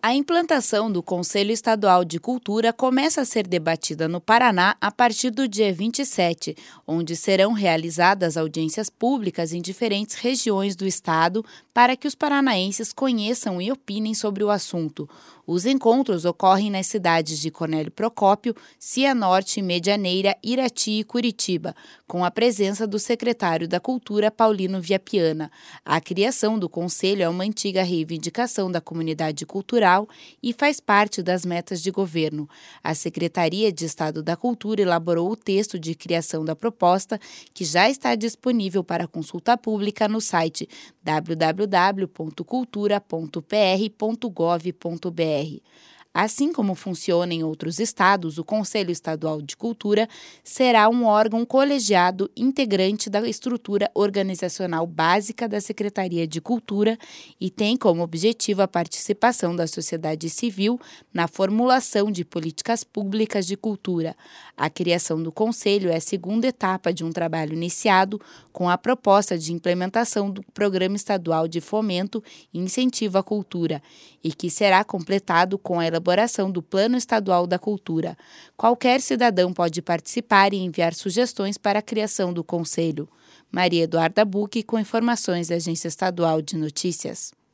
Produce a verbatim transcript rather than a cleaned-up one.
A implantação do Conselho Estadual de Cultura começa a ser debatida no Paraná a partir do dia vinte e sete, onde serão realizadas audiências públicas em diferentes regiões do estado para que os paranaenses conheçam e opinem sobre o assunto. Os encontros ocorrem nas cidades de Cornélio Procópio, Cianorte, Medianeira, Irati e Curitiba, com a presença do secretário da Cultura, Paulino Viapiana. A criação do Conselho é uma antiga reivindicação da comunidade cultural e faz parte das metas de governo. A Secretaria de Estado da Cultura elaborou o texto de criação da proposta, que já está disponível para consulta pública no site w w w ponto cultura ponto p r ponto gov ponto b r. Assim como funciona em outros estados, o Conselho Estadual de Cultura será um órgão colegiado integrante da estrutura organizacional básica da Secretaria de Cultura e tem como objetivo a participação da sociedade civil na formulação de políticas públicas de cultura. A criação do Conselho é a segunda etapa de um trabalho iniciado com a proposta de implementação do Programa Estadual de Fomento e Incentivo à Cultura e que será completado com a elaboração do Plano Estadual da Cultura. Qualquer cidadão pode participar e enviar sugestões para a criação do Conselho. Maria Eduarda Bucchi, com informações da Agência Estadual de Notícias.